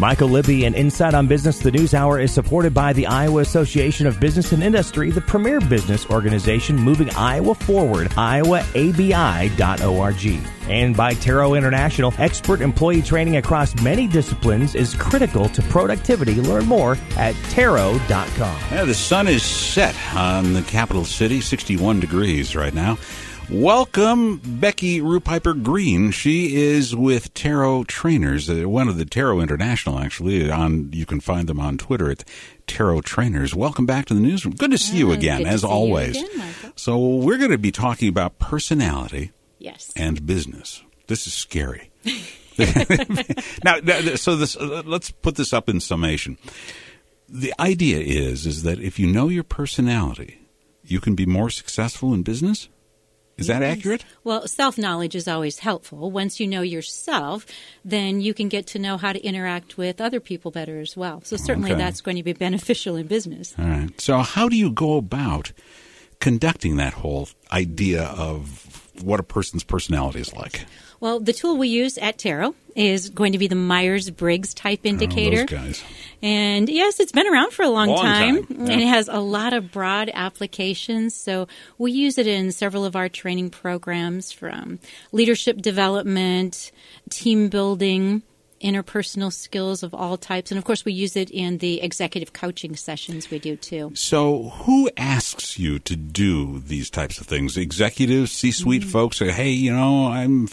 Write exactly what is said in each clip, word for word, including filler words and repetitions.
Michael Libby and Insight on Business, the News Hour, is supported by the Iowa Association of Business and Industry, the premier business organization moving Iowa forward, iowa a b i dot org. And by Taro International, expert employee training across many disciplines is critical to productivity. Learn more at taro dot com. Yeah, the sun is set on the capital city, sixty-one degrees right now. Welcome, Becky Rupiper Green. She is with Taro Trainers, uh, one of the Taro International, actually. On you can find them on Twitter at Taro Trainers. Welcome back to the newsroom. Good to see you again, as always. Again, Michael. So we're going to be talking about personality yes. and business. This is scary. now, so this, uh, let's put this up in summation. The idea is, is that if you know your personality, you can be more successful in business? Is that accurate? Well, self-knowledge is always helpful. Once you know yourself, then you can get to know how to interact with other people better as well. So certainly Okay. that's going to be beneficial in business. All right. So how do you go about conducting that whole idea of what a person's personality is like? Well, the tool we use at Taro is going to be the Myers-Briggs Type Indicator. Oh, those guys. And yes, it's been around for a long, Long time, time, yeah. and it has a lot of broad applications. So we use it in several of our training programs, from leadership development, team building, interpersonal skills of all types. And of course, we use it in the executive coaching sessions we do too. So who asks you to do these types of things? Executives, C-suite mm-hmm. folks say, hey, you know, I'm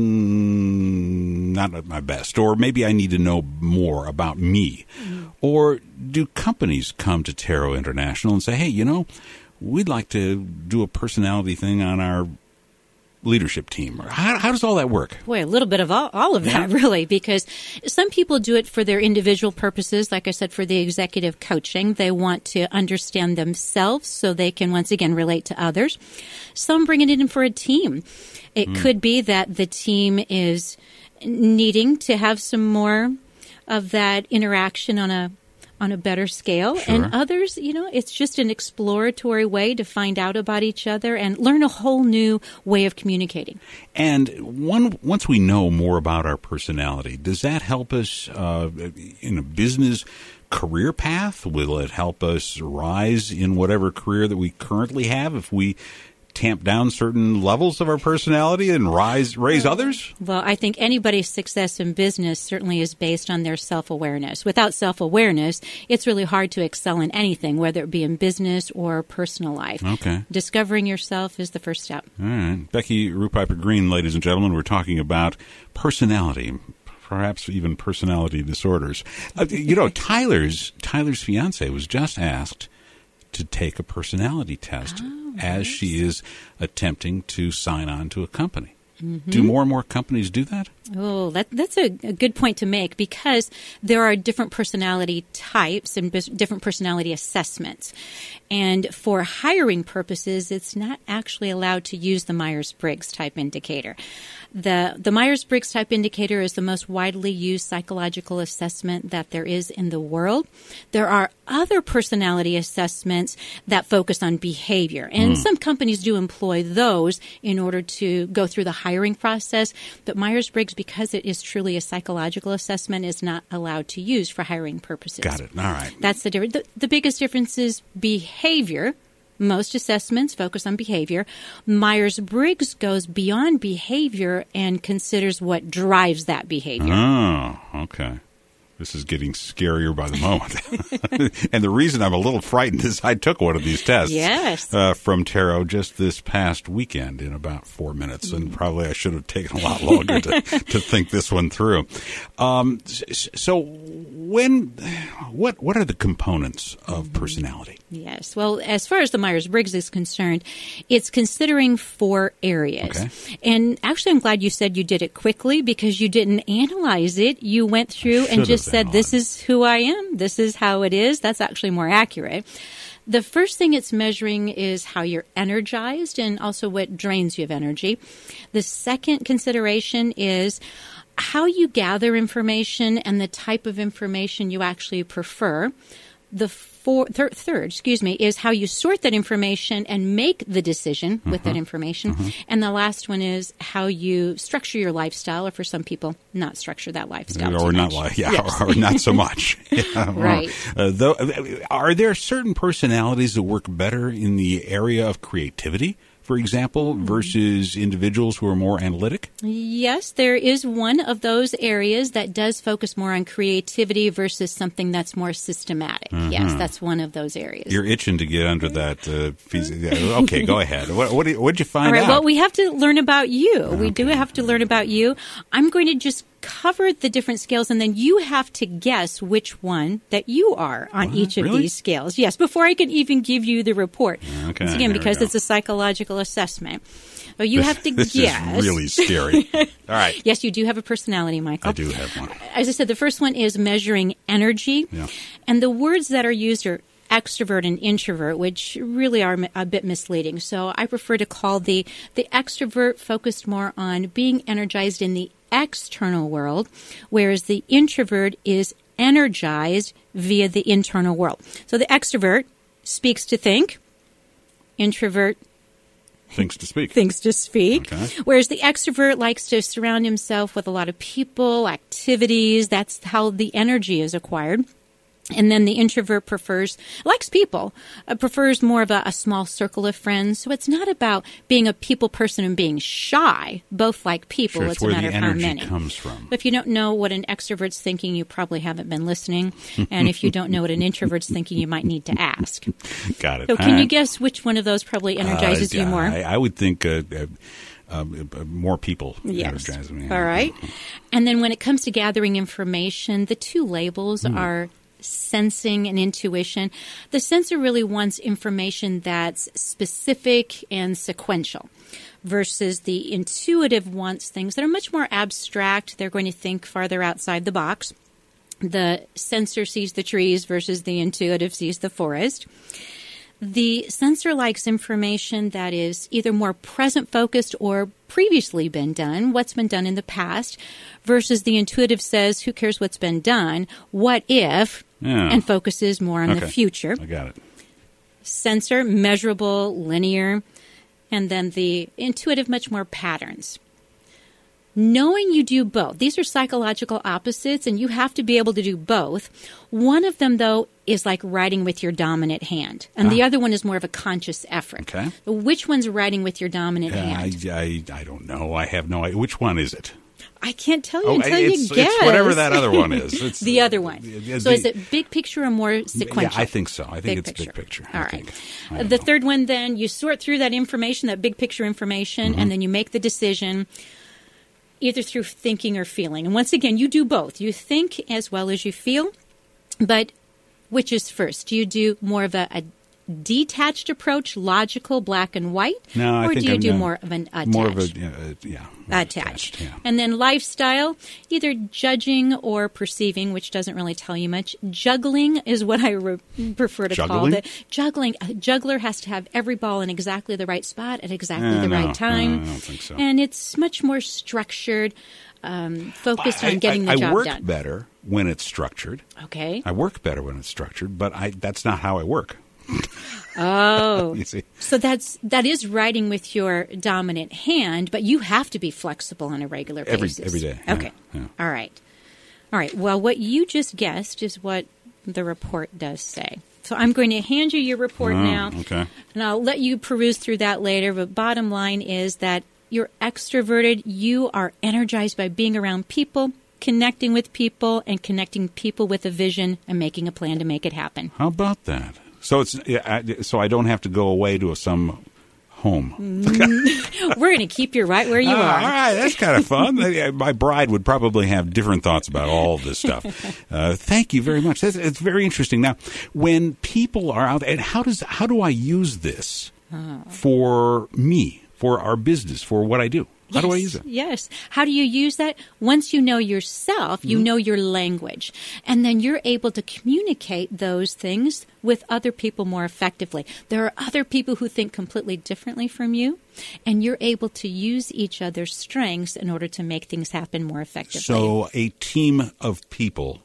feeling not at my best, or maybe I need to know more about me. Mm-hmm. Or do companies come to Taro International and say, hey, you know, we'd like to do a personality thing on our leadership team? How, how does all that work? Boy, a little bit of all, all of that, Yeah. really, because some people do it for their individual purposes. Like I said, for the executive coaching, they want to understand themselves so they can, once again, relate to others. Some bring it in for a team. It mm. could be that the team is needing to have some more of that interaction on a on a better scale. Sure. And others, you know, it's just an exploratory way to find out about each other and learn a whole new way of communicating. And one, once we know more about our personality, does that help us uh, in a business career path? Will it help us rise in whatever career that we currently have if we tamp down certain levels of our personality and rise, raise others? Well, I think anybody's success in business certainly is based on their self-awareness. Without self-awareness, it's really hard to excel in anything, whether it be in business or personal life. Okay. Discovering yourself is the first step. All right. Becky Rupiper Green, ladies and gentlemen, we're talking about personality, perhaps even personality disorders. Uh, you know, Tyler's Tyler's fiance was just asked to take a personality test oh, as nice. she is attempting to sign on to a company. Mm-hmm. Do more and more companies do that? Oh, that, that's a, a good point to make, because there are different personality types and bis- different personality assessments. And for hiring purposes, it's not actually allowed to use the Myers-Briggs Type Indicator. The, the Myers-Briggs Type Indicator is the most widely used psychological assessment that there is in the world. There are other personality assessments that focus on behavior, and mm. some companies do employ those in order to go through the hiring process. But Myers-Briggs, because it is truly a psychological assessment, is not allowed to use for hiring purposes. Got it. All right. That's the difference. The, the biggest difference is behavior. Most assessments focus on behavior. Myers-Briggs goes beyond behavior and considers what drives that behavior. Oh, okay. This is getting scarier by the moment. And the reason I'm a little frightened is I took one of these tests yes. uh, from Taro just this past weekend in about four minutes, and probably I should have taken a lot longer to, to think this one through. Um, so when, what what are the components of personality? Yes. Well, as far as the Myers-Briggs is concerned, it's considering four areas. Okay. And actually, I'm glad you said you did it quickly, because you didn't analyze it. You went through and just said, this is who I am. This is how it is. That's actually more accurate. The first thing it's measuring is how you're energized and also what drains you of energy. The second consideration is how you gather information and the type of information you actually prefer. The four, thir- third, excuse me, is how you sort that information and make the decision mm-hmm. with that information. Mm-hmm. And the last one is how you structure your lifestyle, or for some people, not structure that lifestyle. Or too not, much. yeah, yes. or not so much. Yeah, right. Uh, though, are there certain personalities that work better in the area of creativity, for example, versus individuals who are more analytic? Yes, there is one of those areas that does focus more on creativity versus something that's more systematic. Mm-hmm. Yes, that's one of those areas. You're itching to get under that. Uh, piece of, okay, go ahead. What what did you find All right, out? Well, we have to learn about you. Okay. We do have to learn about you. I'm going to just cover the different scales, and then you have to guess which one that you are on what? each of Really? these scales. Yes, before I can even give you the report. Okay, Once again, because we it's a psychological assessment. So you have to this guess. This is really scary. All right. Yes, you do have a personality, Michael. I do have one. As I said, the first one is measuring energy. Yeah. And the words that are used are extrovert and introvert, which really are a bit misleading. So I prefer to call the, the extrovert focused more on being energized in the external world, whereas the introvert is energized via the internal world. So the extrovert speaks to think, introvert thinks to speak. Thinks to speak. Okay. Whereas the extrovert likes to surround himself with a lot of people, activities. That's how the energy is acquired. And then the introvert prefers, likes people, uh, prefers more of a, a small circle of friends. So it's not about being a people person and being shy. Both like people. Sure, it's, it's where a matter the of how energy many. comes from. But if you don't know what an extrovert's thinking, you probably haven't been listening. And if you don't know what an introvert's thinking, you might need to ask. Got it. So All can right. you guess which one of those probably energizes uh, you more? I, I would think uh, uh, um, uh, more people Yes. energize me. All right. And then when it comes to gathering information, the two labels mm. are sensing and intuition. The sensor really wants information that's specific and sequential, versus the intuitive wants things that are much more abstract. They're going to think farther outside the box. The sensor sees the trees versus the intuitive sees the forest. The sensor likes information that is either more present-focused or previously been done, what's been done in the past, versus the intuitive says, who cares what's been done, what if, yeah. and focuses more on okay. the future. I got it. Sensor, measurable, linear, and then the intuitive, much more patterns. Knowing you do both. These are psychological opposites, and you have to be able to do both. One of them, though, is like writing with your dominant hand, and ah. the other one is more of a conscious effort. Okay. So which one's writing with your dominant yeah, hand? I, I, I don't know. I have no idea. Which one is it? I can't tell you oh, until it's, you guess. It's whatever that other one is. It's the other one. It's so the, is it big picture or more sequential? Yeah, I think so. I think big it's picture. big picture. All I right. think. Uh, the know. third one, then, you sort through that information, that big picture information, mm-hmm. and then you make the decision either through thinking or feeling. And once again, you do both. You think as well as you feel, but which is first? Do you do more of a, a detached approach, logical, black and white? No, I or think do you I'm do uh, more of an attached? More of a, uh, yeah. Attached. attached yeah. And then lifestyle, either judging or perceiving, which doesn't really tell you much. Juggling is what I re- prefer to Juggling? call it. Juggling. A juggler has to have every ball in exactly the right spot at exactly uh, the no, right time. No, I don't think so. And it's much more structured, um, focused I, on getting I, the job I work done. better when it's structured. Okay. I work better when it's structured, but I that's not how I work. Oh, you see? So that's that is writing with your dominant hand, but you have to be flexible on a regular every, basis. Every day. Okay. Yeah, yeah. All right. All right. Well, what you just guessed is what the report does say. So I'm going to hand you your report oh, now, okay. and I'll let you peruse through that later. But bottom line is that you're extroverted. You are energized by being around people, connecting with people, and connecting people with a vision and making a plan to make it happen. How about that? So it's so I don't have to go away to some home. We're going to keep you right where you uh, are. All right, that's kind of fun. My bride would probably have different thoughts about all of this stuff. Uh, thank you very much. That's, it's very interesting. Now, when people are out, and how does how do I use this oh. for me, for our business, for what I do? How yes, do I use it? Yes. How do you use that? Once you know yourself, you mm-hmm. know your language. And then you're able to communicate those things with other people more effectively. There are other people who think completely differently from you, and you're able to use each other's strengths in order to make things happen more effectively. So a team of people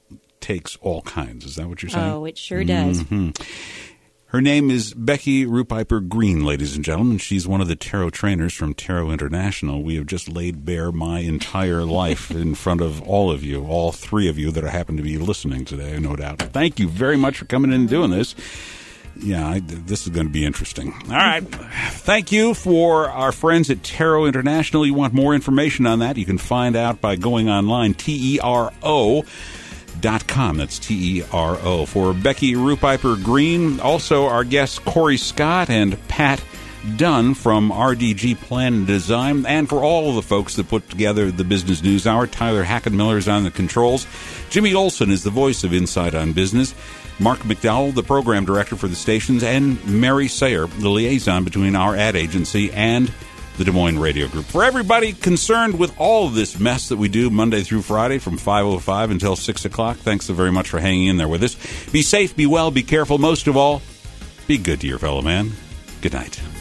takes all kinds. Is that what you're saying? Oh, it sure does. Mm-hmm. Her name is Becky Rupiper Green, ladies and gentlemen. She's one of the tarot trainers from Tarot International. We have just laid bare my entire life in front of all of you, all three of you that happen to be listening today, no doubt. Thank you very much for coming in and doing this. Yeah, I, this is going to be interesting. All right. Thank you for our friends at Tarot International. You want more information on that, you can find out by going online, T E R O dot com. That's T E R O. For Becky Rupiper Green, also our guests Corey Scott and Pat Dunn from R D G Plan and Design, and for all of the folks that put together the Business News Hour, Tyler Hackenmiller is on the controls. Jimmy Olson is the voice of Inside on Business. Mark McDowell, the program director for the stations, and Mary Sayer, the liaison between our ad agency and the Des Moines Radio Group. For everybody concerned with all of this mess that we do Monday through Friday from five oh five until six o'clock, thanks so very much for hanging in there with us. Be safe, be well, be careful. Most of all, be good to your fellow man. Good night.